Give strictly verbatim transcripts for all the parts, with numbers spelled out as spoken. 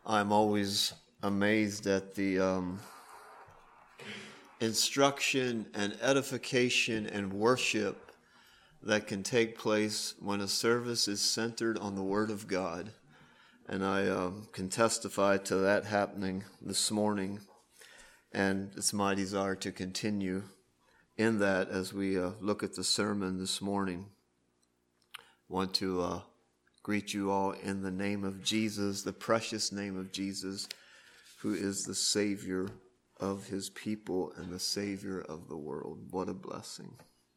I'm always amazed at the um, instruction and edification and worship that can take place when a service is centered on the Word of God. And I um, can testify to that happening this morning. And it's my desire to continue in that as we uh, look at the sermon this morning. I want to uh, greet you all in the name of Jesus, the precious name of Jesus, who is the Savior of his people and the Savior of the world. What a blessing.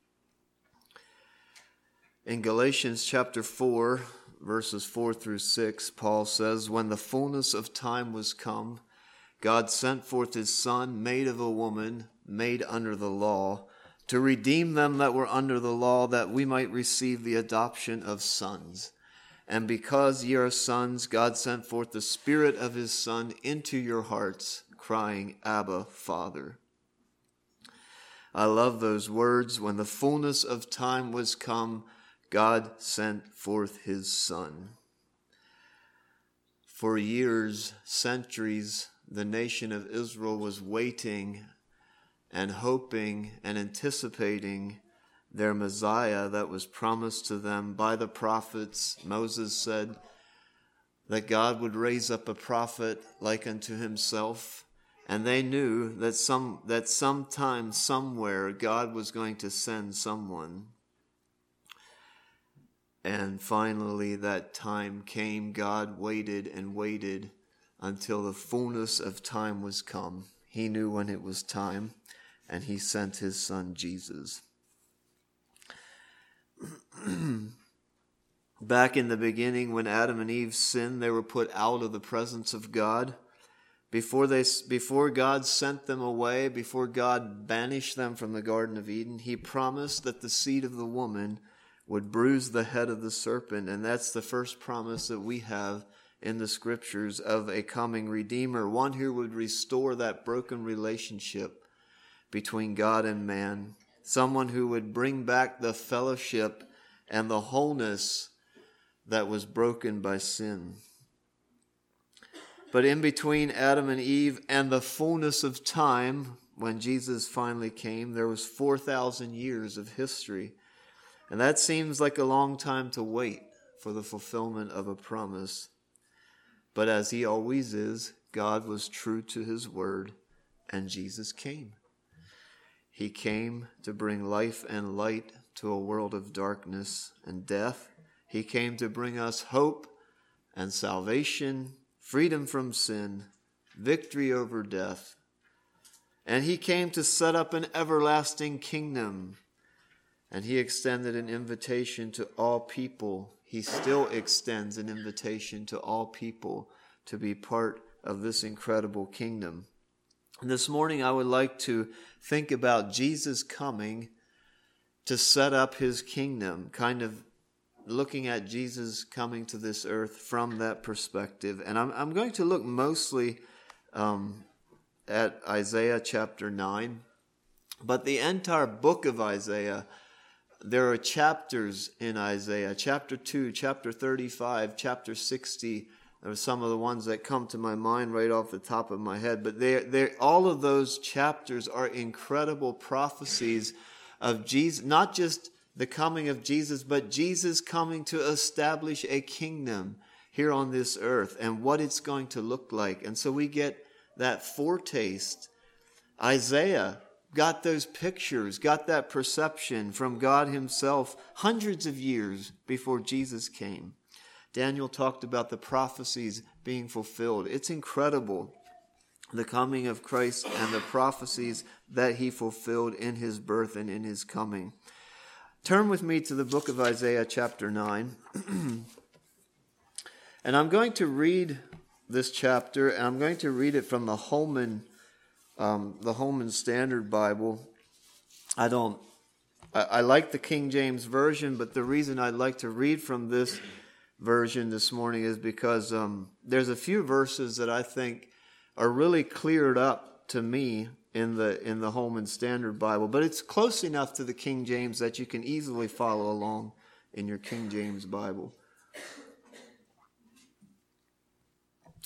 In Galatians chapter four, verses four through six, Paul says, "When the fullness of time was come, God sent forth his Son, made of a woman, made under the law, to redeem them that were under the law, that we might receive the adoption of sons. And because ye are sons, God sent forth the Spirit of his Son into your hearts, crying, Abba, Father." I love those words. When the fullness of time was come, God sent forth his Son. For years, centuries, the nation of Israel was waiting and hoping and anticipating their Messiah that was promised to them by the prophets. Moses said that God would raise up a prophet like unto himself, and they knew that some that sometime, somewhere, God was going to send someone. And finally that time came. God waited and waited until the fullness of time was come. He knew when it was time, and he sent his Son Jesus. Back in the beginning, when Adam and Eve sinned, they were put out of the presence of God. Before they, before God sent them away, before God banished them from the Garden of Eden, he promised that the seed of the woman would bruise the head of the serpent. And that's the first promise that we have in the scriptures of a coming Redeemer, one who would restore that broken relationship between God and man, someone who would bring back the fellowship and the wholeness that was broken by sin. But in between Adam and Eve and the fullness of time, when Jesus finally came, there was four thousand years of history. And that seems like a long time to wait for the fulfillment of a promise. But as he always is, God was true to his word, and Jesus came. He came to bring life and light to a world of darkness and death. He came to bring us hope and salvation, freedom from sin, victory over death. And he came to set up an everlasting kingdom. And he extended an invitation to all people. He still extends an invitation to all people to be part of this incredible kingdom. And this morning I would like to think about Jesus coming to set up his kingdom, kind of looking at Jesus coming to this earth from that perspective. And I'm, I'm going to look mostly um, at Isaiah chapter nine. But the entire book of Isaiah, there are chapters in Isaiah, chapter two, chapter thirty-five, chapter sixty. There are some of the ones that come to my mind right off the top of my head. But they, they, all of those chapters are incredible prophecies of Jesus, not just the coming of Jesus, but Jesus coming to establish a kingdom here on this earth and what it's going to look like. And so we get that foretaste. Isaiah got those pictures, got that perception from God himself hundreds of years before Jesus came. Daniel talked about the prophecies being fulfilled. It's incredible, the coming of Christ and the prophecies that he fulfilled in his birth and in his coming. Turn with me to the book of Isaiah chapter nine. And I'm going to read this chapter, and I'm going to read it from the Holman Um, the Holman Standard Bible. I don't, I, I like the King James Version, but the reason I'd like to read from this version this morning is because um, there's a few verses that I think are really cleared up to me in the in the Holman Standard Bible, but it's close enough to the King James that you can easily follow along in your King James Bible.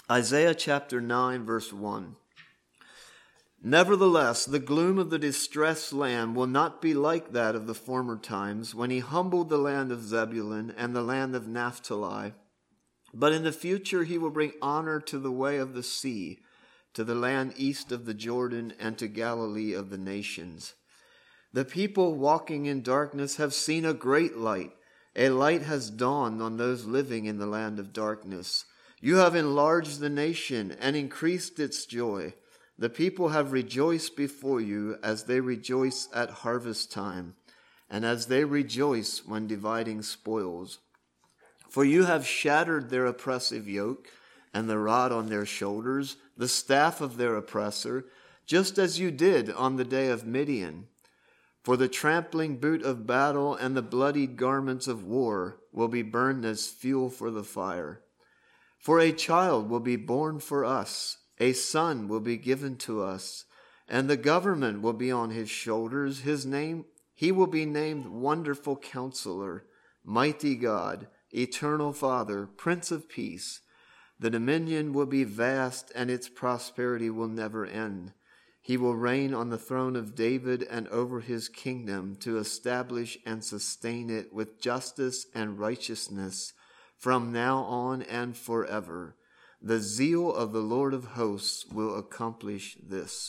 Isaiah chapter nine, verse one. Nevertheless, the gloom of the distressed land will not be like that of the former times, when he humbled the land of Zebulun and the land of Naphtali. But in the future he will bring honor to the way of the sea, to the land east of the Jordan, and to Galilee of the nations. The people walking in darkness have seen a great light. A light has dawned on those living in the land of darkness. You have enlarged the nation and increased its joy. The people have rejoiced before you as they rejoice at harvest time, and as they rejoice when dividing spoils. For you have shattered their oppressive yoke and the rod on their shoulders, the staff of their oppressor, just as you did on the day of Midian. For the trampling boot of battle and the bloodied garments of war will be burned as fuel for the fire. For a child will be born for us, a son will be given to us, and the government will be on his shoulders. His name, he will be named Wonderful Counselor, Mighty God, Eternal Father, Prince of Peace. The dominion will be vast, and its prosperity will never end. He will reign on the throne of David and over his kingdom, to establish and sustain it with justice and righteousness from now on and forever. The zeal of the Lord of hosts will accomplish this.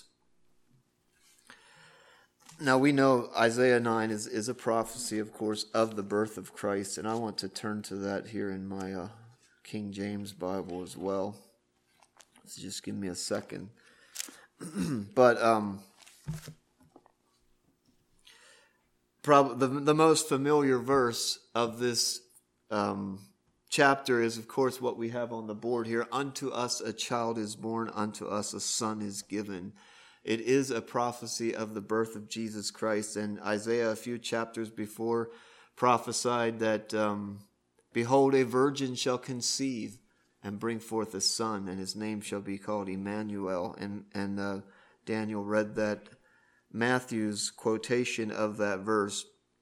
Now we know Isaiah nine is, is a prophecy, of course, of the birth of Christ, and I want to turn to that here in my uh, King James Bible as well. So just give me a second. but um, prob- the, the most familiar verse of this um chapter is, of course, what we have on the board here. Unto us a child is born, unto us a son is given. It is a prophecy of the birth of Jesus Christ. And Isaiah, a few chapters before, prophesied that, um, behold, a virgin shall conceive and bring forth a son, and his name shall be called Emmanuel. And, and uh, Daniel read that Matthew's quotation of that verse.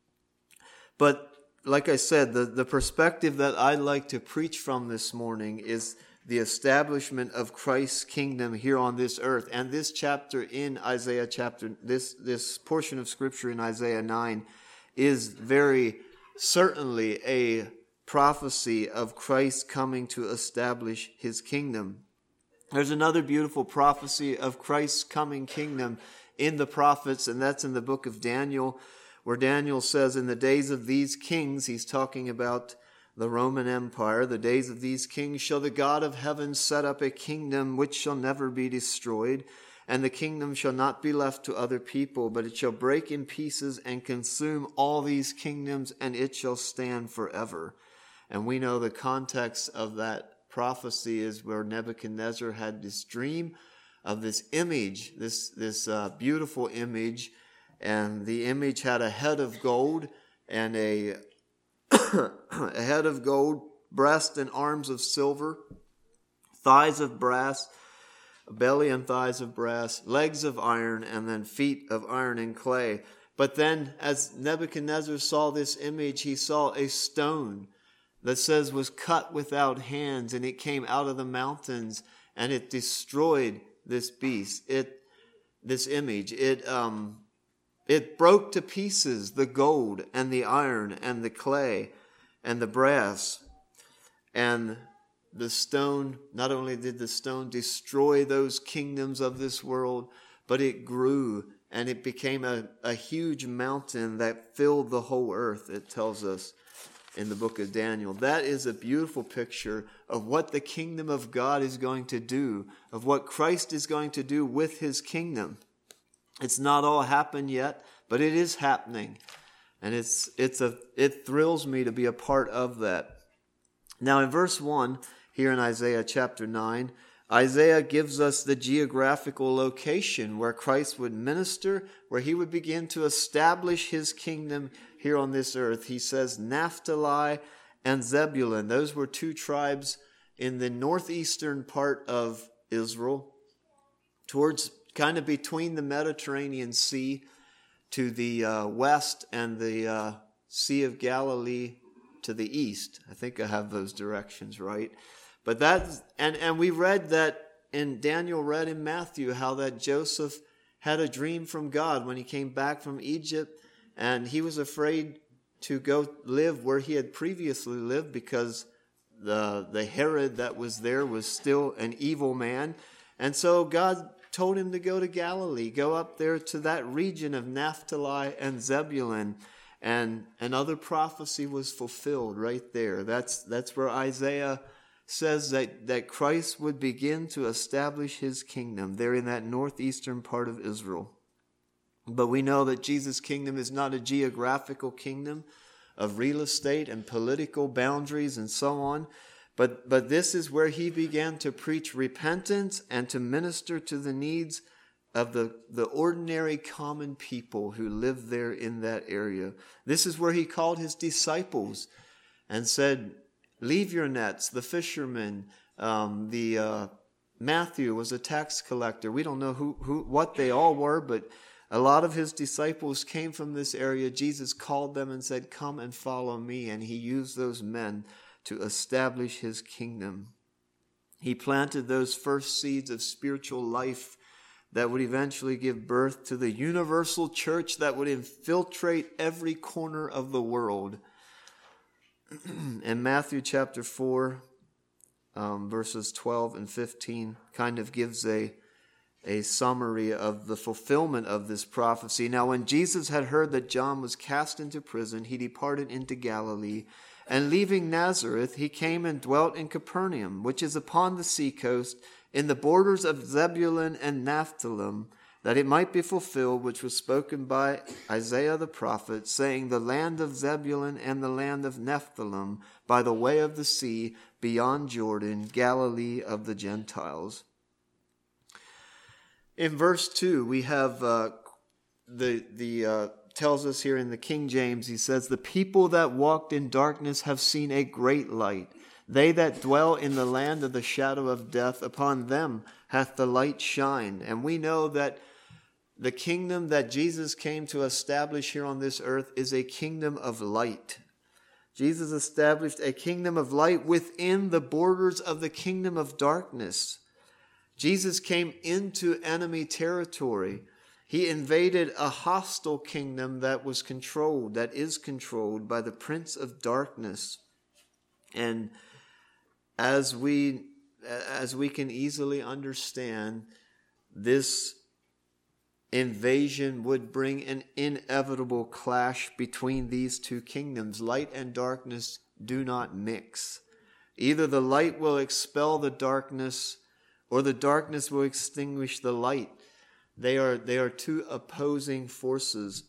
But like I said, the, the perspective that I'd like to preach from this morning is the establishment of Christ's kingdom here on this earth. And this chapter in Isaiah chapter, this, this portion of scripture in Isaiah nine is very certainly a prophecy of Christ coming to establish his kingdom. There's another beautiful prophecy of Christ's coming kingdom in the prophets, and that's in the book of Daniel, where Daniel says, in the days of these kings, he's talking about the Roman Empire, the days of these kings shall the God of heaven set up a kingdom which shall never be destroyed, and the kingdom shall not be left to other people, but it shall break in pieces and consume all these kingdoms, and it shall stand forever. And we know the context of that prophecy is where Nebuchadnezzar had this dream of this image, this, this uh, beautiful image. And the image had a head of gold and a, a head of gold, breast and arms of silver, thighs of brass, belly and thighs of brass, legs of iron, and then feet of iron and clay. But then as Nebuchadnezzar saw this image, he saw a stone that says was cut without hands, and it came out of the mountains, and it destroyed this beast, it, this image. It, um, It broke to pieces the gold and the iron and the clay and the brass. And the stone, not only did the stone destroy those kingdoms of this world, but it grew and it became a, a huge mountain that filled the whole earth, it tells us in the book of Daniel. That is a beautiful picture of what the kingdom of God is going to do, of what Christ is going to do with his kingdom. It's not all happened yet, but it is happening. And it's it's a it thrills me to be a part of that. Now in verse one, here in Isaiah chapter nine, Isaiah gives us the geographical location where Christ would minister, where he would begin to establish his kingdom here on this earth. He says Naphtali and Zebulun. Those were two tribes in the northeastern part of Israel, towards kind of between the Mediterranean Sea to the uh, west and the uh, Sea of Galilee to the east. I think I have those directions right. But that, and, and we read that, and Daniel read in Matthew how that Joseph had a dream from God when he came back from Egypt, and he was afraid to go live where he had previously lived because the, the Herod that was there was still an evil man. And so God told him to go to Galilee, go up there to that region of Naphtali and Zebulun. And another prophecy was fulfilled right there. That's that's where Isaiah says that, that Christ would begin to establish his kingdom there in that northeastern part of Israel. But we know that Jesus' kingdom is not a geographical kingdom of real estate and political boundaries and so on. But, but this is where he began to preach repentance and to minister to the needs of the, the ordinary common people who lived there in that area. This is where he called his disciples and said, leave your nets. The fishermen, um, the uh, Matthew was a tax collector. We don't know who, who what they all were, but a lot of his disciples came from this area. Jesus called them and said, come and follow me. And he used those men to establish his kingdom. He planted those first seeds of spiritual life that would eventually give birth to the universal church that would infiltrate every corner of the world. And Matthew chapter four, um, verses twelve and fifteen kind of gives a, a summary of the fulfillment of this prophecy. Now, when Jesus had heard that John was cast into prison, he departed into Galilee. And leaving Nazareth, he came and dwelt in Capernaum, which is upon the seacoast, in the borders of Zebulun and Naphtali, that it might be fulfilled which was spoken by Isaiah the prophet, saying, the land of Zebulun and the land of Naphtali, by the way of the sea, beyond Jordan, Galilee of the Gentiles. In verse two, we have uh, the the uh, tells us here in the King James, he says, the people that walked in darkness have seen a great light. They that dwell in the land of the shadow of death, upon them hath the light shined. And we know that the kingdom that Jesus came to establish here on this earth is a kingdom of light. Jesus established a kingdom of light within the borders of the kingdom of darkness. Jesus came into enemy territory. He invaded a hostile kingdom that was controlled, that is controlled by the prince of darkness. And as we, as we can easily understand, this invasion would bring an inevitable clash between these two kingdoms. Light and darkness do not mix. Either the light will expel the darkness, or the darkness will extinguish the light. They are, they are two opposing forces.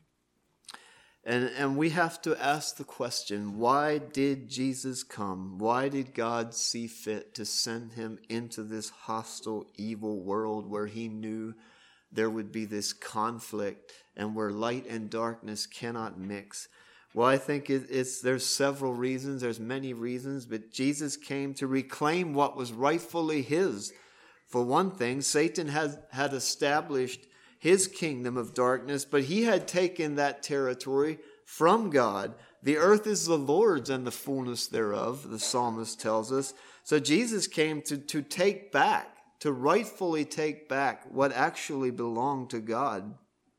And, and we have to ask the question, why did Jesus come? Why did God see fit to send him into this hostile, evil world where he knew there would be this conflict and where light and darkness cannot mix? Well, I think it, it's there's several reasons. There's many reasons, but Jesus came to reclaim what was rightfully his. For one thing, Satan had, had established his kingdom of darkness, but he had taken that territory from God. The earth is the Lord's and the fullness thereof, the psalmist tells us. So Jesus came to, to take back, to rightfully take back what actually belonged to God.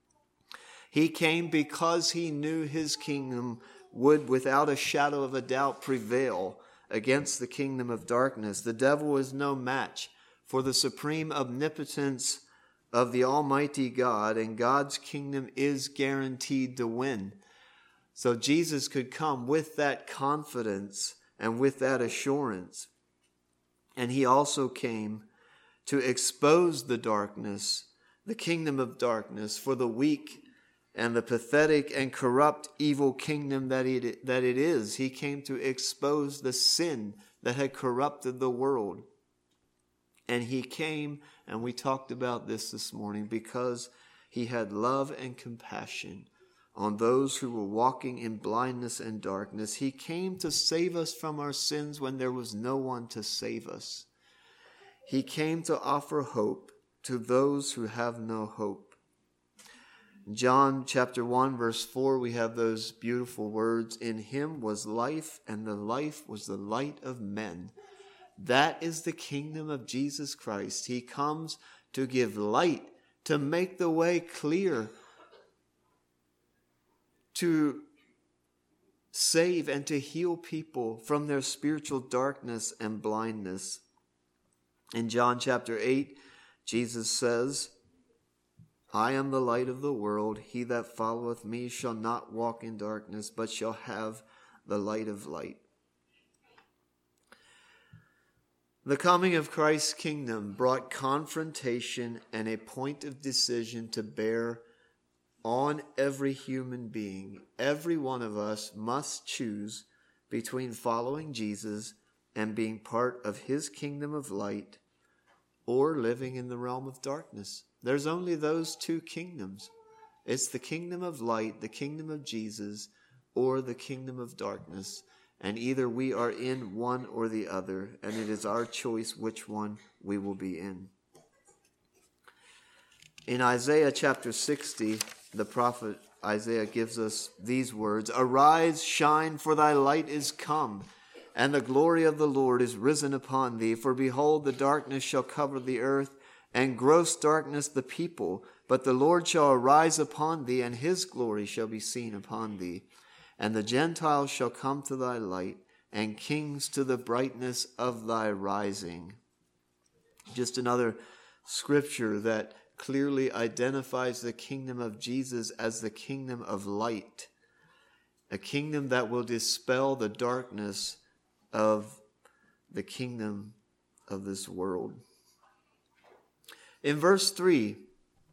He came because he knew his kingdom would, without a shadow of a doubt, prevail against the kingdom of darkness. The devil is no match for the supreme omnipotence of the Almighty God, and God's kingdom is guaranteed to win. So Jesus could come with that confidence and with that assurance. And he also came to expose the darkness, the kingdom of darkness, for the weak and the pathetic and corrupt evil kingdom that it, that it is. He came to expose the sin that had corrupted the world. And he came, and we talked about this this morning, because he had love and compassion on those who were walking in blindness and darkness. He came to save us from our sins when there was no one to save us. He came to offer hope to those who have no hope. John chapter one, verse four, we have those beautiful words, in him was life, and the life was the light of men. That is the kingdom of Jesus Christ. He comes to give light, to make the way clear, to save and to heal people from their spiritual darkness and blindness. In John chapter eight, Jesus says, I am the light of the world. He that followeth me shall not walk in darkness, but shall have the light of light. The coming of Christ's kingdom brought confrontation and a point of decision to bear on every human being. Every one of us must choose between following Jesus and being part of his kingdom of light or living in the realm of darkness. There's only those two kingdoms. It's the kingdom of light, the kingdom of Jesus, or the kingdom of darkness. And either we are in one or the other, and it is our choice which one we will be in. In Isaiah chapter sixty, the prophet Isaiah gives us these words, Arise, shine, for thy light is come, and the glory of the Lord is risen upon thee. For behold, the darkness shall cover the earth, and gross darkness the people. But the Lord shall arise upon thee, and his glory shall be seen upon thee. And the Gentiles shall come to thy light, and kings to the brightness of thy rising. Just another scripture that clearly identifies the kingdom of Jesus as the kingdom of light, a kingdom that will dispel the darkness of the kingdom of this world. In verse three, it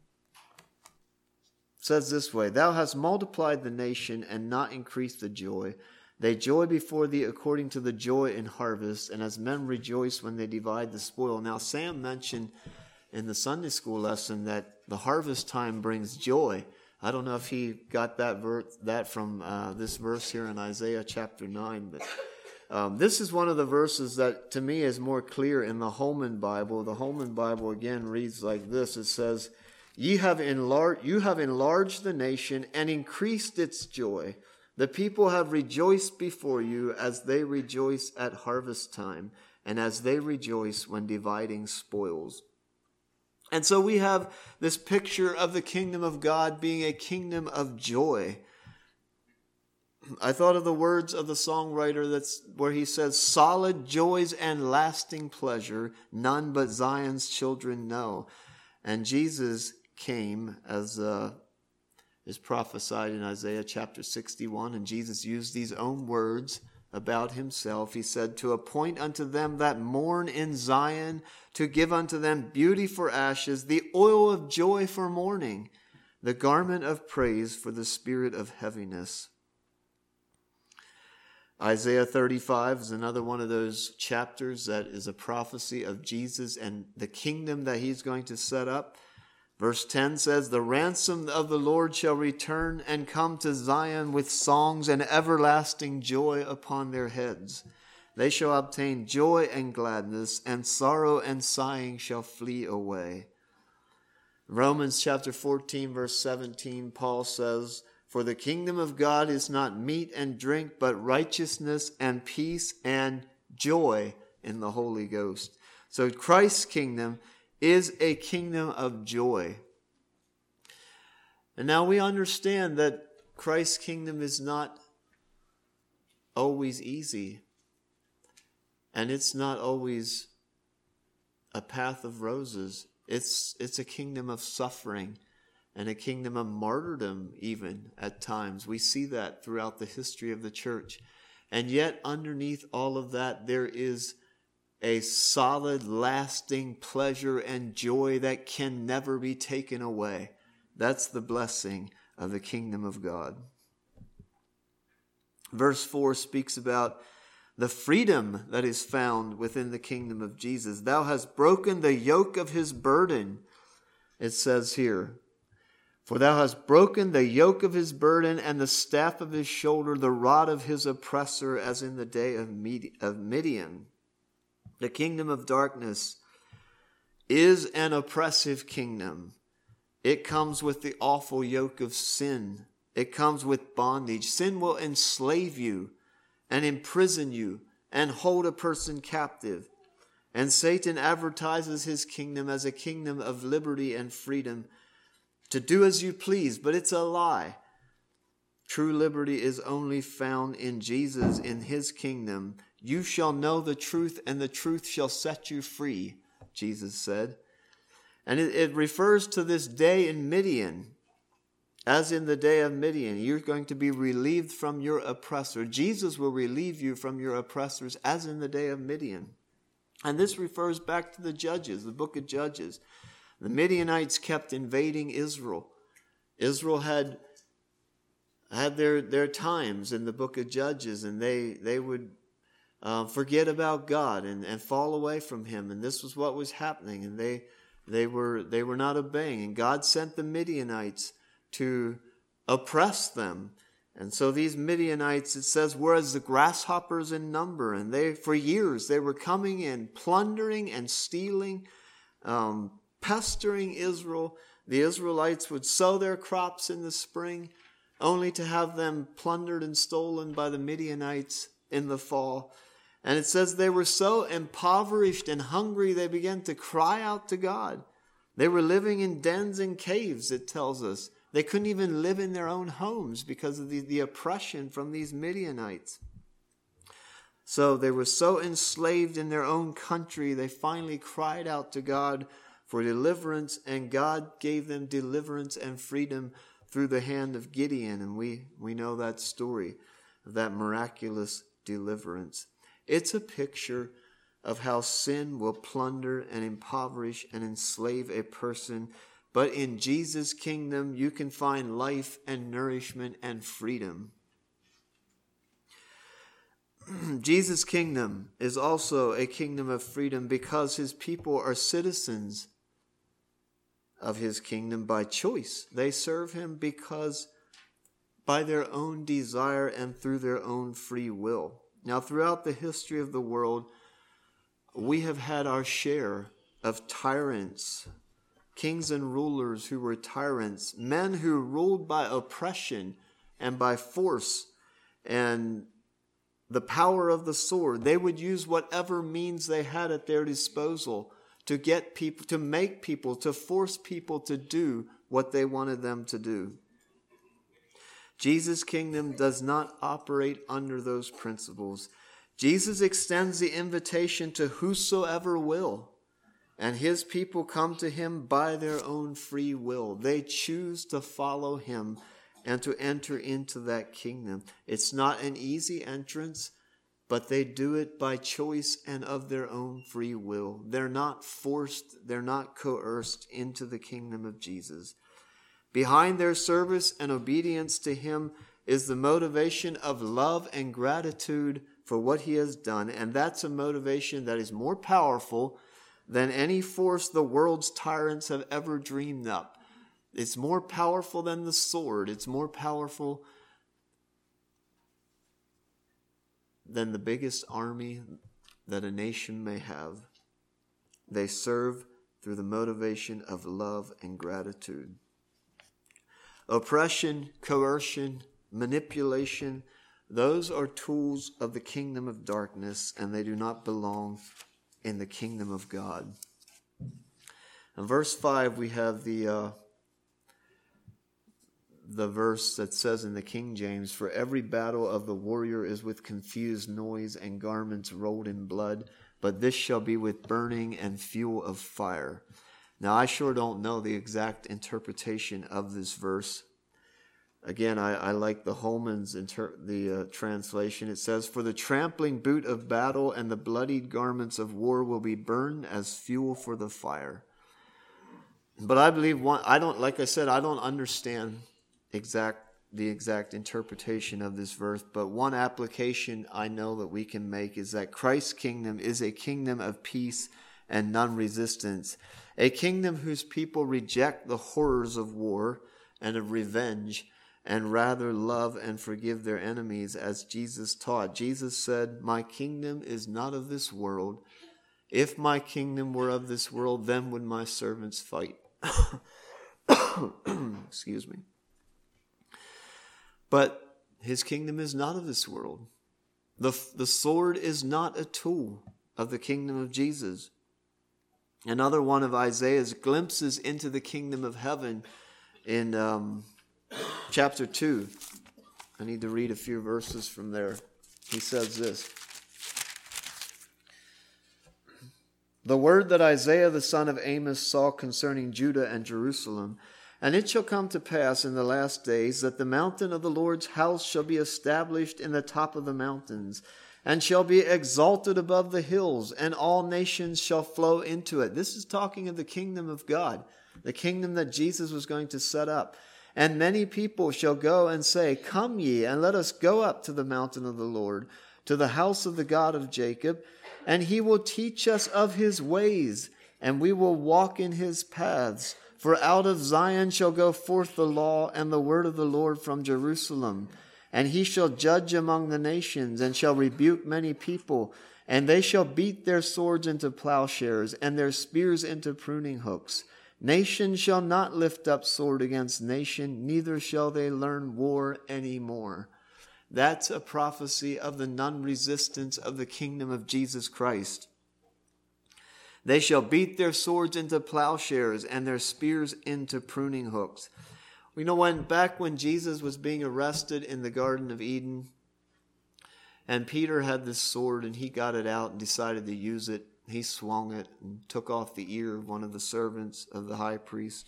says this way, Thou hast multiplied the nation and not increased the joy. They joy before thee according to the joy in harvest, and as men rejoice when they divide the spoil. Now, Sam mentioned in the Sunday school lesson that the harvest time brings joy. I don't know if he got that verse, that from uh, this verse here in Isaiah chapter nine, but um, this is one of the verses that to me is more clear in the Holman Bible. The Holman Bible again reads like this. It says, Ye have enlarged, you have enlarged the nation and increased its joy. The people have rejoiced before you as they rejoice at harvest time, and as they rejoice when dividing spoils. And so we have this picture of the kingdom of God being a kingdom of joy. I thought of the words of the songwriter that's where he says, solid joys and lasting pleasure, none but Zion's children know. And Jesus came as uh, is prophesied in Isaiah chapter sixty-one, and Jesus used these own words about himself. He said, to appoint unto them that mourn in Zion, to give unto them beauty for ashes, the oil of joy for mourning, the garment of praise for the spirit of heaviness. Isaiah thirty-five is another one of those chapters that is a prophecy of Jesus and the kingdom that he's going to set up. Verse ten says, the ransom of the Lord shall return and come to Zion with songs and everlasting joy upon their heads. They shall obtain joy and gladness, and sorrow and sighing shall flee away. Romans chapter fourteen, verse seventeen, Paul says, for the kingdom of God is not meat and drink, but righteousness and peace and joy in the Holy Ghost. So Christ's kingdom is a kingdom of joy. And now we understand that Christ's kingdom is not always easy. And it's not always a path of roses. It's, it's a kingdom of suffering and a kingdom of martyrdom even at times. We see that throughout the history of the church. And yet underneath all of that, there is a solid, lasting pleasure and joy that can never be taken away. That's the blessing of the kingdom of God. Verse four speaks about the freedom that is found within the kingdom of Jesus. Thou hast broken the yoke of his burden, it says here. For thou hast broken the yoke of his burden and the staff of his shoulder, the rod of his oppressor, as in the day of Midian. The kingdom of darkness is an oppressive kingdom. It comes with the awful yoke of sin. It comes with bondage. Sin will enslave you and imprison you and hold a person captive. And Satan advertises his kingdom as a kingdom of liberty and freedom to do as you please, but it's a lie. True liberty is only found in Jesus, in his kingdom. You shall know the truth, and the truth shall set you free, Jesus said. And it, it refers to this day in Midian. As in the day of Midian, you're going to be relieved from your oppressor. Jesus will relieve you from your oppressors as in the day of Midian. And this refers back to the Judges, the book of Judges. The Midianites kept invading Israel. Israel had had their, their times in the book of Judges, and they, they would uh, forget about God and, and fall away from him. And this was what was happening. And they they were they were not obeying. And God sent the Midianites to oppress them. And so these Midianites, it says, were as the grasshoppers in number. And they, for years, they were coming in, plundering and stealing, um, pestering Israel. The Israelites would sow their crops in the spring, only to have them plundered and stolen by the Midianites in the fall. And it says they were so impoverished and hungry, they began to cry out to God. They were living in dens and caves, it tells us. They couldn't even live in their own homes because of the, the oppression from these Midianites. So they were so enslaved in their own country, they finally cried out to God for deliverance, and God gave them deliverance and freedom through the hand of Gideon. And we, we know that story of that miraculous deliverance. It's a picture of how sin will plunder and impoverish and enslave a person. But in Jesus' kingdom, you can find life and nourishment and freedom. Jesus' kingdom is also a kingdom of freedom because his people are citizens of his kingdom by choice. They serve him because by their own desire and through their own free will. Now, throughout the history of the world, we have had our share of tyrants, kings and rulers who were tyrants, men who ruled by oppression and by force and the power of the sword. They would use whatever means they had at their disposal to get people, to make people, to force people to do what they wanted them to do. Jesus' kingdom does not operate under those principles. Jesus extends the invitation to whosoever will, and his people come to him by their own free will. They choose to follow him and to enter into that kingdom. It's not an easy entrance, but they do it by choice and of their own free will. They're not forced, they're not coerced into the kingdom of Jesus. Behind their service and obedience to him is the motivation of love and gratitude for what he has done. And that's a motivation that is more powerful than any force the world's tyrants have ever dreamed up. It's more powerful than the sword. It's more powerful than the biggest army that a nation may have. They serve through the motivation of love and gratitude. Oppression, coercion, manipulation, those are tools of the kingdom of darkness, and they do not belong in the kingdom of God. In verse five, we have the uh, the verse that says in the King James, "For every battle of the warrior is with confused noise and garments rolled in blood, but this shall be with burning and fuel of fire." Now, I sure don't know the exact interpretation of this verse. Again, I, I like the Holman's inter- the uh, translation. It says, "For the trampling boot of battle and the bloodied garments of war will be burned as fuel for the fire." But I believe one. I don't, like I said, I don't understand exact the exact interpretation of this verse. But one application I know that we can make is that Christ's kingdom is a kingdom of peace and non-resistance, a kingdom whose people reject the horrors of war and of revenge, and rather love and forgive their enemies, as Jesus taught. Jesus said, "My kingdom is not of this world. If my kingdom were of this world, then would my servants fight." Excuse me. But his kingdom is not of this world. The, the sword is not a tool of the kingdom of Jesus. Another one of Isaiah's glimpses into the kingdom of heaven in um, chapter two. I need to read a few verses from there. He says this. The word that Isaiah the son of Amos saw concerning Judah and Jerusalem. And it shall come to pass in the last days that the mountain of the Lord's house shall be established in the top of the mountains, and shall be exalted above the hills, and all nations shall flow into it. This is talking of the kingdom of God, the kingdom that Jesus was going to set up. And many people shall go and say, Come ye, and let us go up to the mountain of the Lord, to the house of the God of Jacob, and he will teach us of his ways, and we will walk in his paths. For out of Zion shall go forth the law and the word of the Lord from Jerusalem. And he shall judge among the nations, and shall rebuke many people. And they shall beat their swords into plowshares, and their spears into pruning hooks. Nation shall not lift up sword against nation, neither shall they learn war any more. That's a prophecy of the non-resistance of the kingdom of Jesus Christ. They shall beat their swords into plowshares and their spears into pruning hooks. You know, when back when Jesus was being arrested in the Garden of Eden, and Peter had this sword and he got it out and decided to use it. He swung it and took off the ear of one of the servants of the high priest.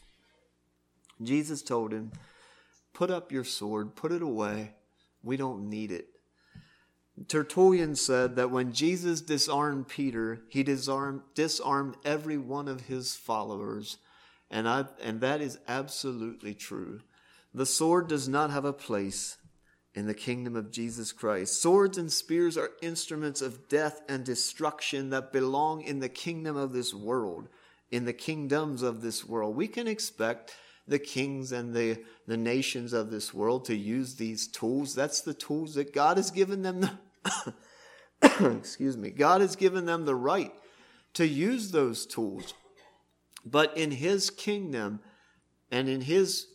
Jesus told him, put up your sword, put it away. We don't need it. Tertullian said that when Jesus disarmed Peter, he disarmed, disarmed every one of his followers. And, I, and that is absolutely true. The sword does not have a place in the kingdom of Jesus Christ. Swords and spears are instruments of death and destruction that belong in the kingdom of this world, in the kingdoms of this world. We can expect the kings and the, the nations of this world to use these tools. That's the tools that God has given them. The, excuse me. God has given them the right to use those tools. But in his kingdom and in his,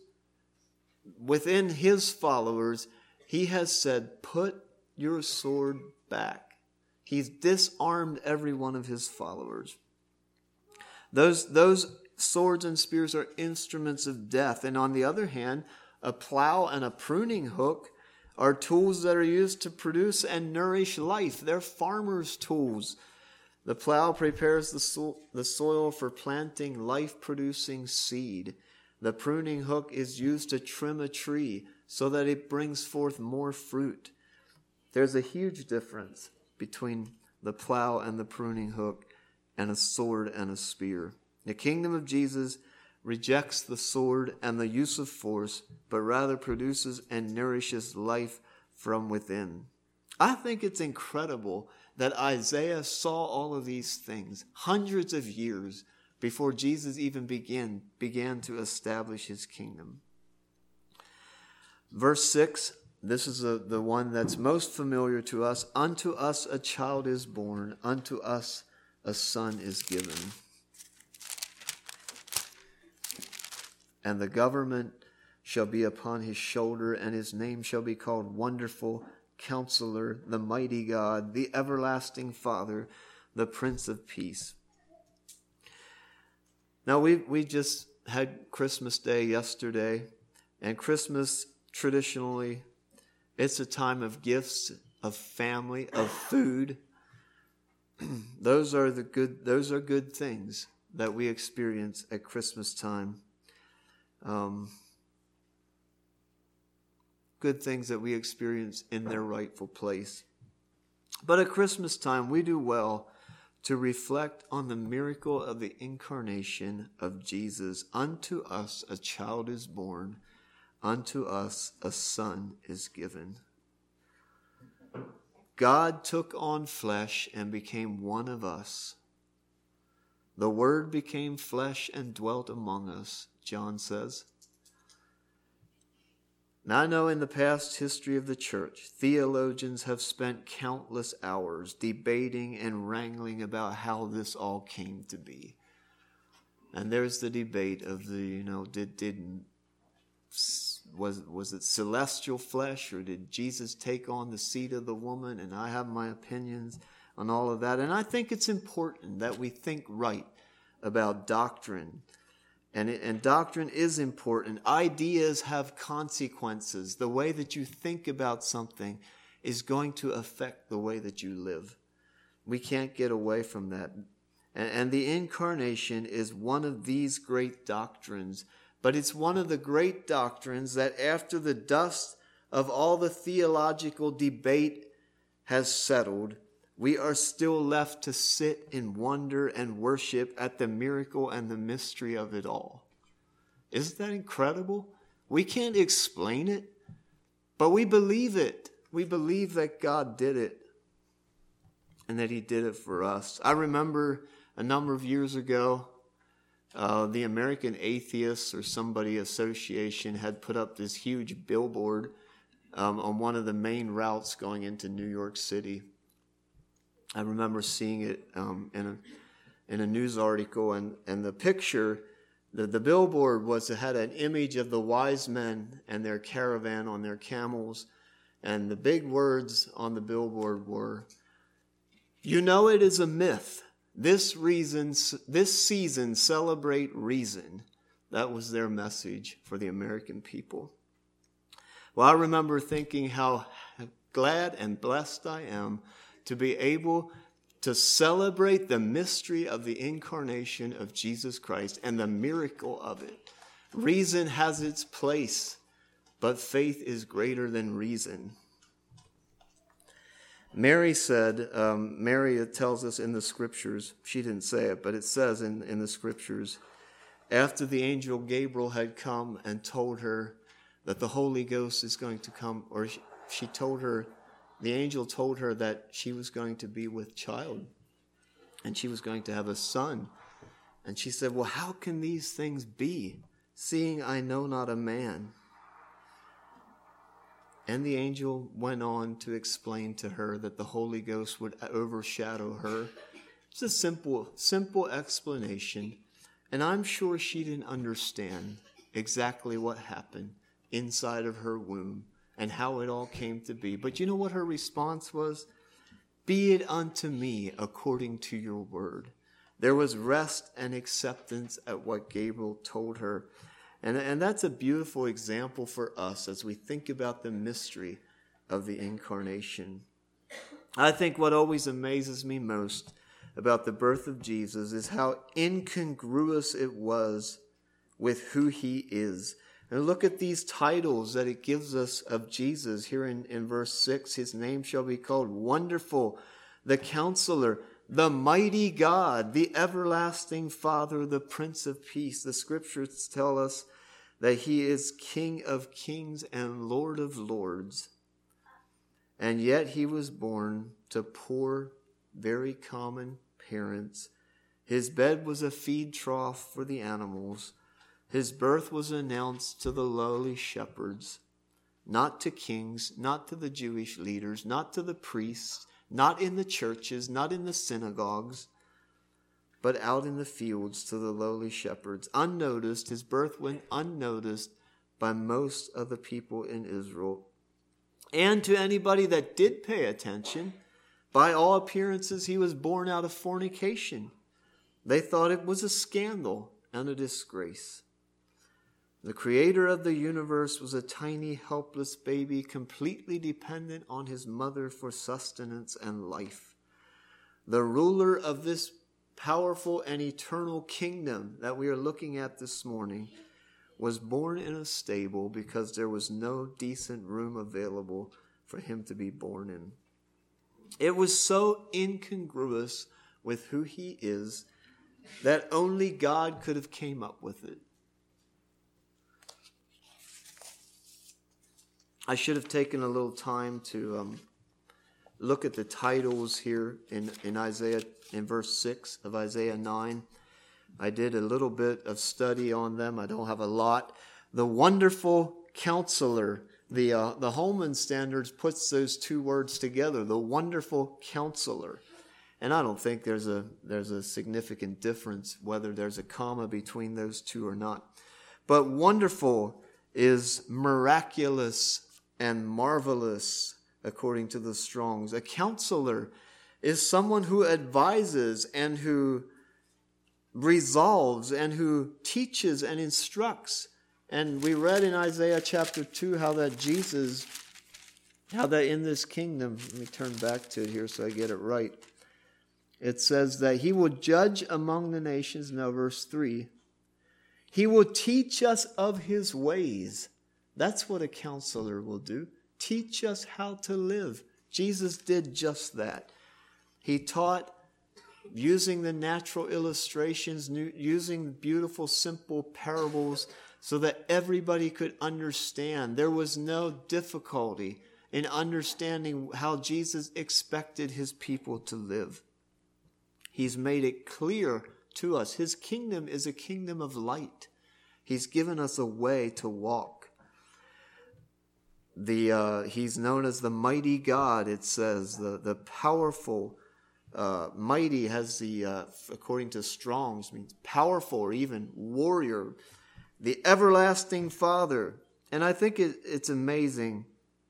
within his followers, he has said, put your sword back. He's disarmed every one of his followers. Those, those swords and spears are instruments of death. And on the other hand, a plow and a pruning hook are tools that are used to produce and nourish life. They're farmers' tools. The plow prepares the, so- the soil for planting life-producing seed. The pruning hook is used to trim a tree so that it brings forth more fruit. There's a huge difference between the plow and the pruning hook and a sword and a spear. The kingdom of Jesus rejects the sword and the use of force, but rather produces and nourishes life from within. I think it's incredible that Isaiah saw all of these things hundreds of years before Jesus even began, began to establish his kingdom. Verse six, this is a, the one that's most familiar to us. Unto us a child is born, unto us a son is given. And the government shall be upon his shoulder, and his name shall be called Wonderful Counselor, the Mighty God, the Everlasting Father, the Prince of Peace. Now, we, we just had Christmas Day yesterday, and Christmas, traditionally, it's a time of gifts, of family, of food. Those are the good, those are good things that we experience at Christmas time. Um, good things that we experience in their rightful place. But at Christmas time, we do well to reflect on the miracle of the incarnation of Jesus. Unto us a child is born, unto us a son is given. God took on flesh and became one of us. The Word became flesh and dwelt among us, John says. Now I know in the past history of the church, theologians have spent countless hours debating and wrangling about how this all came to be. And there's the debate of the, you know, did did was was it celestial flesh, or did Jesus take on the seed of the woman? And I have my opinions on all of that. And I think it's important that we think right about doctrine. And, it, and doctrine is important. Ideas have consequences. The way that you think about something is going to affect the way that you live. We can't get away from that. And, and the incarnation is one of these great doctrines. But it's one of the great doctrines that after the dust of all the theological debate has settled, we are still left to sit in wonder and worship at the miracle and the mystery of it all. Isn't that incredible? We can't explain it, but we believe it. We believe that God did it and that he did it for us. I remember a number of years ago, uh, the American Atheists or somebody association had put up this huge billboard um, on one of the main routes going into New York City. I remember seeing it um, in a in a news article, and, and the picture, the, the billboard was it had an image of the wise men and their caravan on their camels, and the big words on the billboard were, "You know it is a myth. This reason, this season celebrate reason." That was their message for the American people. Well, I remember thinking how glad and blessed I am to be able to celebrate the mystery of the incarnation of Jesus Christ and the miracle of it. Reason has its place, but faith is greater than reason. Mary said, um, Mary, it tells us in the scriptures, she didn't say it, but it says in, in the scriptures, after the angel Gabriel had come and told her that the Holy Ghost is going to come, or she, she told her, the angel told her that she was going to be with child and she was going to have a son. And she said, well, how can these things be, seeing I know not a man? And the angel went on to explain to her that the Holy Ghost would overshadow her. It's a simple, simple explanation. And I'm sure she didn't understand exactly what happened inside of her womb and how it all came to be. But you know what her response was? Be it unto me according to your word. There was rest and acceptance at what Gabriel told her. And, and that's a beautiful example for us as we think about the mystery of the incarnation. I think what always amazes me most about the birth of Jesus is how incongruous it was with who he is. And look at these titles that it gives us of Jesus here in, in verse six. His name shall be called Wonderful, the Counselor, the Mighty God, the Everlasting Father, the Prince of Peace. The scriptures tell us that he is King of Kings and Lord of Lords. And yet he was born to poor, very common parents. His bed was a feed trough for the animals. His birth was announced to the lowly shepherds, not to kings, not to the Jewish leaders, not to the priests, not in the churches, not in the synagogues, but out in the fields to the lowly shepherds. Unnoticed, his birth went unnoticed by most of the people in Israel. And to anybody that did pay attention, by all appearances, he was born out of fornication. They thought it was a scandal and a disgrace. The creator of the universe was a tiny, helpless baby, completely dependent on his mother for sustenance and life. The ruler of this powerful and eternal kingdom that we are looking at this morning was born in a stable because there was no decent room available for him to be born in. It was so incongruous with who he is that only God could have came up with it. I should have taken a little time to um, look at the titles here in, in Isaiah, in verse six of Isaiah nine. I did a little bit of study on them. I don't have a lot. The Wonderful Counselor. The uh, the Holman Standards puts those two words together. The Wonderful Counselor. And I don't think there's a there's a significant difference whether there's a comma between those two or not. But wonderful is miraculous and marvelous, according to the Strongs. A counselor is someone who advises and who resolves and who teaches and instructs. And we read in Isaiah chapter two how that Jesus, how that in this kingdom, let me turn back to it here so I get it right. It says that he will judge among the nations. Now verse three. He will teach us of his ways. That's what a counselor will do. Teach us how to live. Jesus did just that. He taught using the natural illustrations, using beautiful, simple parables so that everybody could understand. There was no difficulty in understanding how Jesus expected his people to live. He's made it clear to us. His kingdom is a kingdom of light. He's given us a way to walk. The uh, he's known as the mighty God, it says, the, the powerful. Uh, mighty has the, uh, according to Strong's, means powerful or even warrior. The everlasting Father. And I think it, it's amazing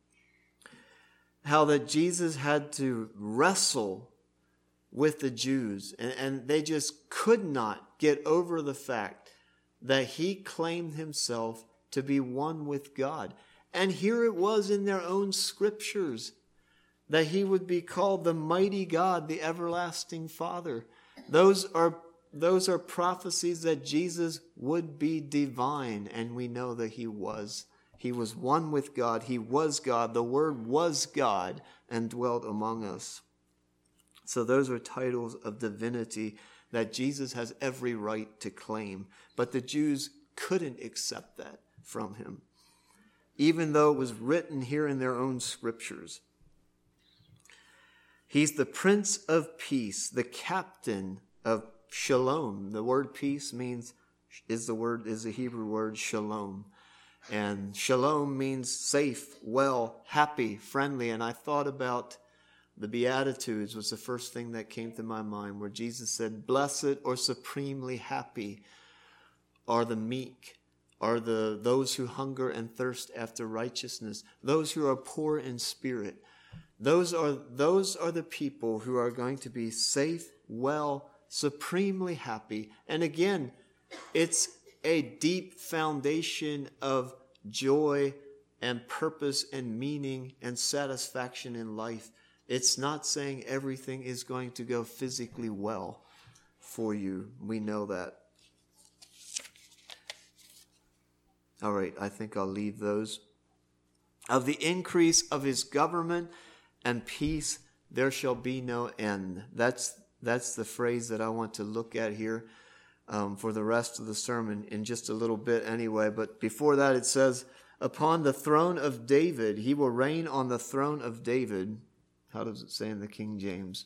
how that Jesus had to wrestle with the Jews. And, and they just could not get over the fact that he claimed himself to be one with God. And here it was in their own scriptures that he would be called the mighty God, the everlasting Father. Those are, those are prophecies that Jesus would be divine, and we know that he was. He was one with God. He was God. The Word was God and dwelt among us. So those are titles of divinity that Jesus has every right to claim. But the Jews couldn't accept that from him, even though it was written here in their own scriptures. He's the Prince of Peace, the captain of Shalom. The word peace means, is the word, is the Hebrew word shalom. And shalom means safe, well, happy, friendly. And I thought about the Beatitudes was the first thing that came to my mind, where Jesus said, blessed or supremely happy are the meek, are the those who hunger and thirst after righteousness, those who are poor in spirit. Those are, those are the people who are going to be safe, well, supremely happy. And again, it's a deep foundation of joy and purpose and meaning and satisfaction in life. It's not saying everything is going to go physically well for you. We know that. All right, I think I'll leave those. Of the increase of his government and peace, there shall be no end. That's that's the phrase that I want to look at here um, for the rest of the sermon in just a little bit anyway. But before that, it says, upon the throne of David, he will reign on the throne of David. How does it say in the King James?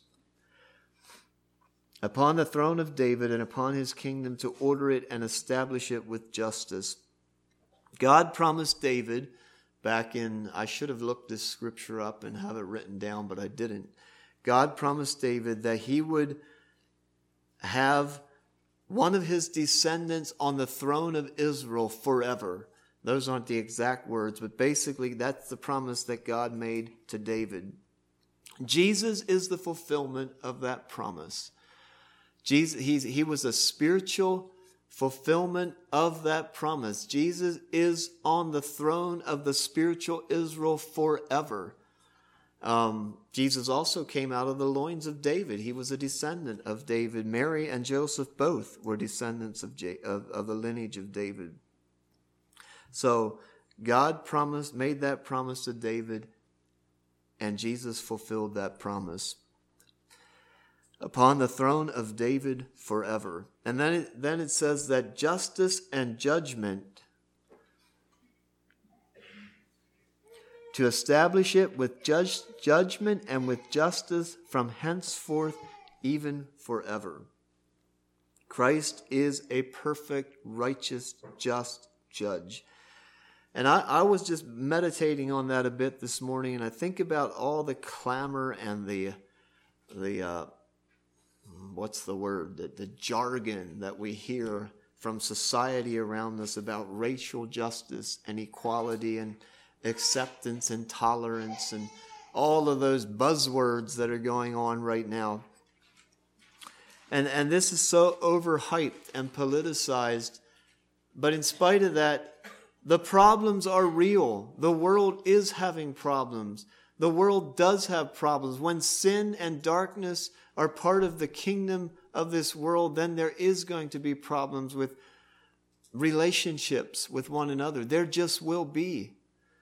Upon the throne of David and upon his kingdom, to order it and establish it with justice. God promised David back in, I should have looked this scripture up and have it written down, but I didn't. God promised David that he would have one of his descendants on the throne of Israel forever. Those aren't the exact words, but basically that's the promise that God made to David. Jesus is the fulfillment of that promise. Jesus, he's, he was a spiritual fulfillment of that promise. Jesus is on the throne of the spiritual Israel forever. Um, Jesus also came out of the loins of David. He was a descendant of David. Mary and Joseph both were descendants of, J- of, of the lineage of David. So God promised, made that promise to David, and Jesus fulfilled that promise. Upon the throne of David forever. And then it, then it says that justice and judgment, to establish it with judge, judgment and with justice from henceforth even forever. Christ is a perfect, righteous, just judge. And I, I was just meditating on that a bit this morning, and I think about all the clamor and the the uh, what's the word? The, the jargon that we hear from society around us about racial justice and equality and acceptance and tolerance and all of those buzzwords that are going on right now. And, and this is so overhyped and politicized. But in spite of that, the problems are real. The world is having problems. The world does have problems. When sin and darkness are part of the kingdom of this world, then there is going to be problems with relationships with one another. There just will be.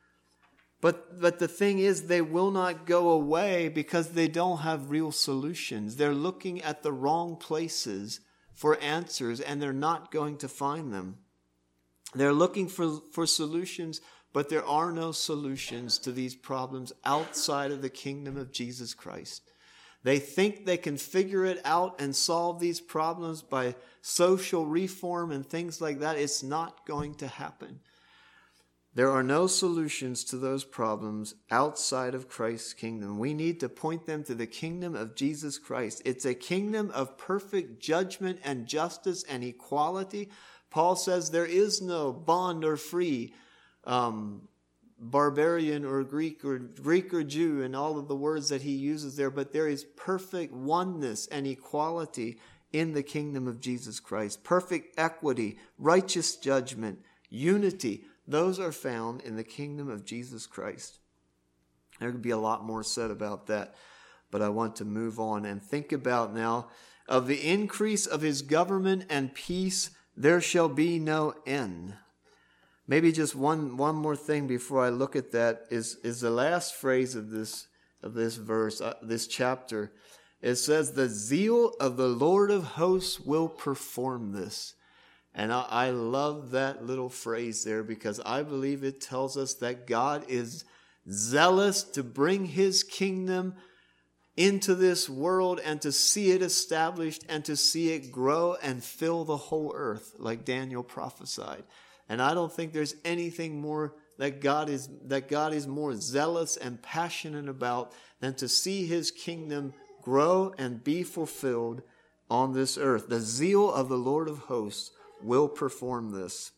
But, but the thing is, they will not go away because they don't have real solutions. They're looking at the wrong places for answers, and they're not going to find them. They're looking for, for solutions, but there are no solutions to these problems outside of the kingdom of Jesus Christ. They think they can figure it out and solve these problems by social reform and things like that. It's not going to happen. There are no solutions to those problems outside of Christ's kingdom. We need to point them to the kingdom of Jesus Christ. It's a kingdom of perfect judgment and justice and equality. Paul says there is no bond or free, um, barbarian or Greek or Greek or Jew, and all of the words that he uses there, but there is perfect oneness and equality in the kingdom of Jesus Christ. Perfect equity, righteous judgment, unity. Those are found in the kingdom of Jesus Christ. There could be a lot more said about that, but I want to move on and think about now of the increase of his government and peace. There shall be no end. Maybe just one, one more thing before I look at that is, is the last phrase of this, of this verse, uh, this chapter. It says, the zeal of the Lord of hosts will perform this. And I, I love that little phrase there because I believe it tells us that God is zealous to bring his kingdom into this world and to see it established and to see it grow and fill the whole earth like Daniel prophesied. And I don't think there's anything more that God is that God is more zealous and passionate about than to see his kingdom grow and be fulfilled on this earth. The zeal of the Lord of hosts will perform this.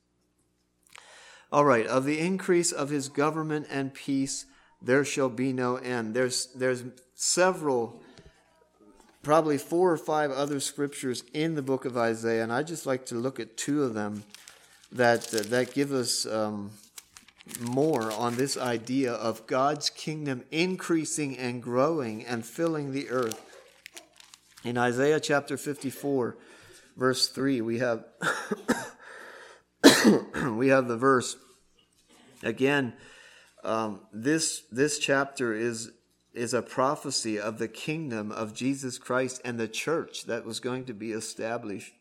All right, of the increase of his government and peace, there shall be no end. There's there's several, probably four or five other scriptures in the book of Isaiah, and I'd just like to look at two of them that uh, that give us um, more on this idea of God's kingdom increasing and growing and filling the earth. In Isaiah chapter fifty-four, verse three, we have we have the verse again. Um, this this chapter is is a prophecy of the kingdom of Jesus Christ and the church that was going to be established.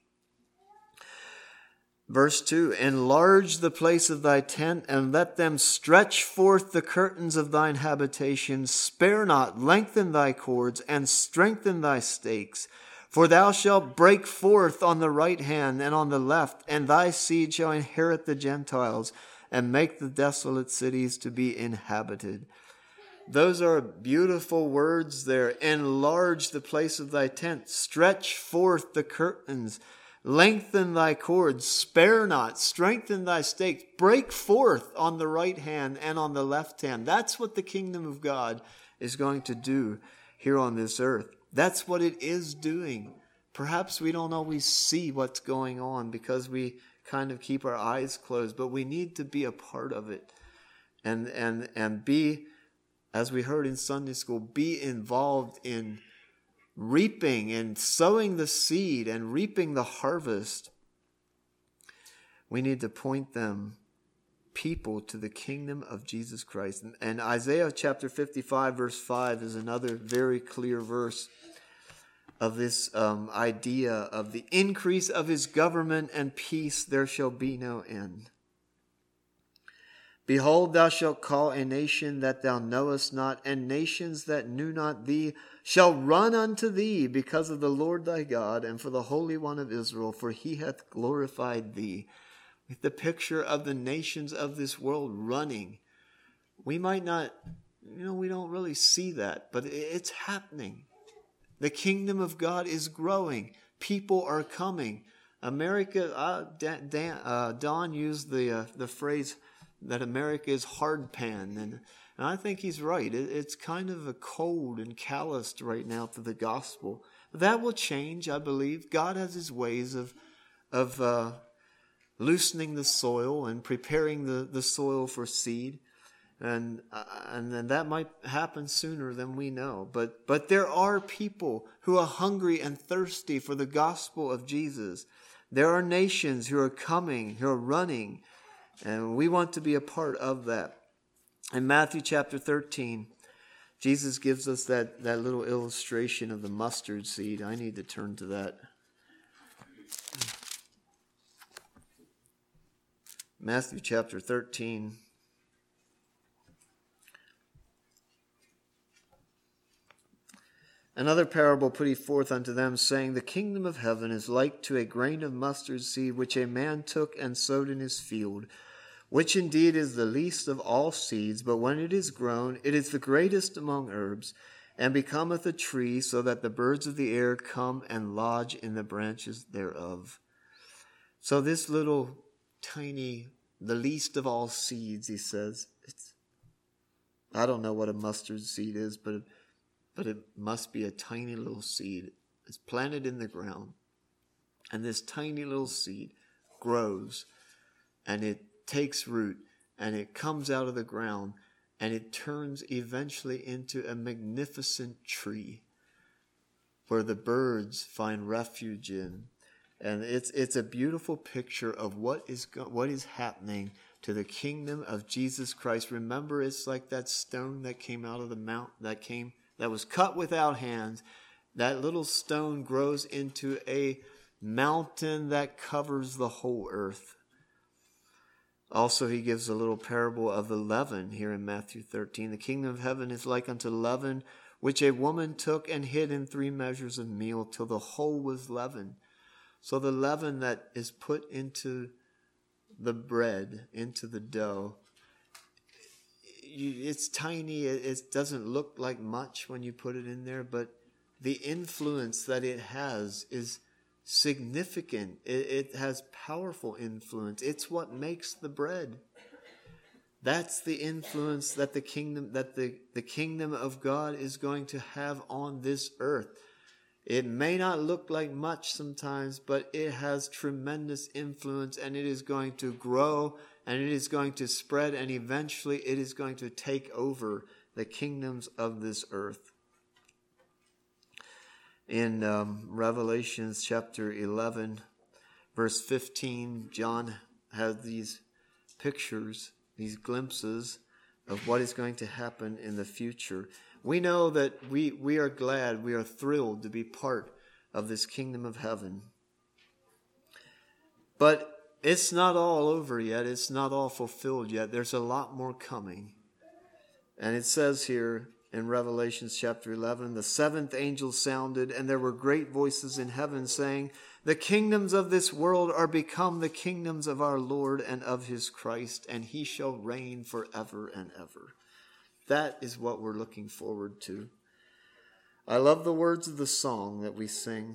Verse two, enlarge the place of thy tent, and let them stretch forth the curtains of thine habitation. Spare not, lengthen thy cords, and strengthen thy stakes. For thou shalt break forth on the right hand and on the left, and thy seed shall inherit the Gentiles, and make the desolate cities to be inhabited. Those are beautiful words there. Enlarge the place of thy tent. Stretch forth the curtains. Lengthen thy cords. Spare not. Strengthen thy stakes. Break forth on the right hand and on the left hand. That's what the kingdom of God is going to do here on this earth. That's what it is doing. Perhaps we don't always see what's going on because we kind of keep our eyes closed, but we need to be a part of it and and and be, as we heard in Sunday school, be involved in reaping and sowing the seed and reaping the harvest. We need to point them, people, to the kingdom of Jesus Christ. And, and Isaiah chapter fifty-five verse five is another very clear verse of this um, idea of the increase of his government and peace. There shall be no end. Behold, thou shalt call a nation that thou knowest not, and nations that knew not thee shall run unto thee because of the Lord thy God and for the Holy One of Israel, for he hath glorified thee. With the picture of the nations of this world running. We might not, you know, we don't really see that, but it's happening. The kingdom of God is growing. People are coming. America, uh, Dan, Dan, uh, Don used the uh, the phrase that America is hard pan, and And I think he's right. It, it's kind of a cold and calloused right now to the gospel. But that will change, I believe. God has his ways of of uh, loosening the soil and preparing the, the soil for seed. And uh, and then that might happen sooner than we know. But but there are people who are hungry and thirsty for the gospel of Jesus. There are nations who are coming, who are running, and we want to be a part of that. In Matthew chapter thirteen, Jesus gives us that, that little illustration of the mustard seed. I need to turn to that. Matthew chapter thirteen. Another parable put he forth unto them, saying, The kingdom of heaven is like to a grain of mustard seed, which a man took and sowed in his field, which indeed is the least of all seeds, but when it is grown, it is the greatest among herbs, and becometh a tree, so that the birds of the air come and lodge in the branches thereof. So this little tiny, the least of all seeds, he says, it's, I don't know what a mustard seed is, but it, but it must be a tiny little seed. It's planted in the ground, and this tiny little seed grows, and it takes root, and it comes out of the ground, and it turns eventually into a magnificent tree where the birds find refuge in. And it's it's a beautiful picture of what is go- what is happening to the kingdom of Jesus Christ. Remember, it's like that stone that came out of the mount that came that was cut without hands. That little stone grows into a mountain that covers the whole earth. Also, he gives a little parable of the leaven here in Matthew thirteen. The kingdom of heaven is like unto leaven, which a woman took and hid in three measures of meal till the whole was leavened. So the leaven that is put into the bread, into the dough, it's tiny. It doesn't look like much when you put it in there, but the influence that it has is significant. It has powerful influence. It's what makes the bread. That's the influence that the kingdom that the, the kingdom of God is going to have on this earth. It may not look like much sometimes, but it has tremendous influence, and it is going to grow, and it is going to spread, and eventually it is going to take over the kingdoms of this earth. In um, Revelations chapter eleven, verse fifteen, John has these pictures, these glimpses of what is going to happen in the future. We know that we, we are glad, we are thrilled to be part of this kingdom of heaven. But it's not all over yet. It's not all fulfilled yet. There's a lot more coming. And it says here in Revelation chapter eleven, the seventh angel sounded, and there were great voices in heaven saying, The kingdoms of this world are become the kingdoms of our Lord and of his Christ, and he shall reign forever and ever. That is what we're looking forward to. I love the words of the song that we sing.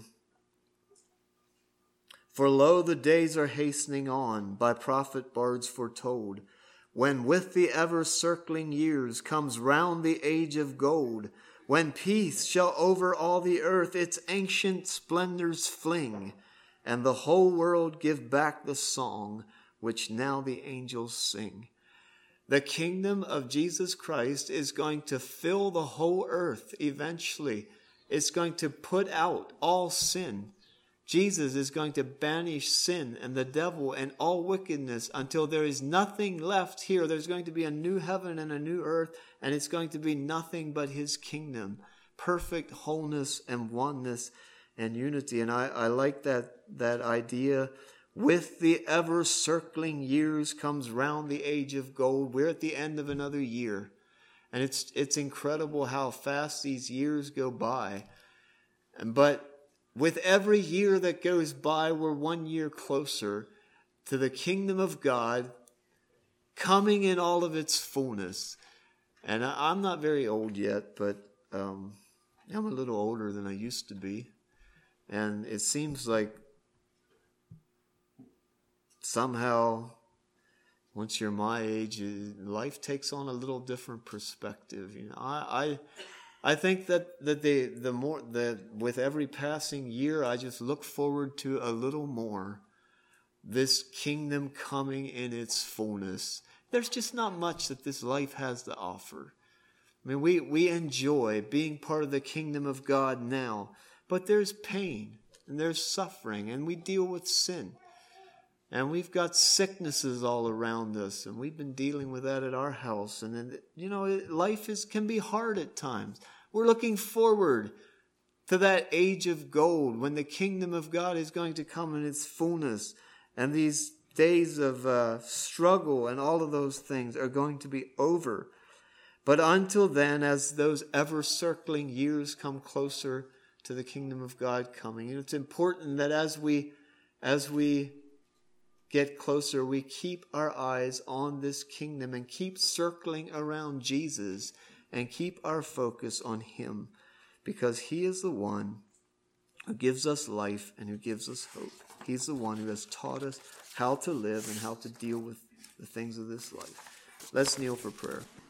For lo, the days are hastening on, by prophet bards foretold, when with the ever-circling years comes round the age of gold, when peace shall over all the earth its ancient splendors fling, and the whole world give back the song which now the angels sing. The kingdom of Jesus Christ is going to fill the whole earth eventually. It's going to put out all sin. Jesus is going to banish sin and the devil and all wickedness until there is nothing left here. There's going to be a new heaven and a new earth, and it's going to be nothing but his kingdom. Perfect wholeness and oneness and unity. And I, I like that, that idea. With the ever-circling years comes round the age of gold. We're at the end of another year. And it's it's incredible how fast these years go by. But with every year that goes by, we're one year closer to the kingdom of God coming in all of its fullness. And I, I'm not very old yet, but um, I'm a little older than I used to be. And it seems like somehow once you're my age, life takes on a little different perspective. You know, I, I, I think that that the the more that with every passing year, I just look forward to a little more. This kingdom coming in its fullness. There's just not much that this life has to offer. I mean, we we enjoy being part of the kingdom of God now, but there's pain and there's suffering, and we deal with sin. And we've got sicknesses all around us, and we've been dealing with that at our house. And, then, you know, life is can be hard at times. We're looking forward to that age of gold when the kingdom of God is going to come in its fullness. And these days of uh, struggle and all of those things are going to be over. But until then, as those ever-circling years come closer to the kingdom of God coming, it's important that as we, as we get closer, we keep our eyes on this kingdom and keep circling around Jesus and keep our focus on him, because he is the one who gives us life and who gives us hope. He's the one who has taught us how to live and how to deal with the things of this life. Let's kneel for prayer.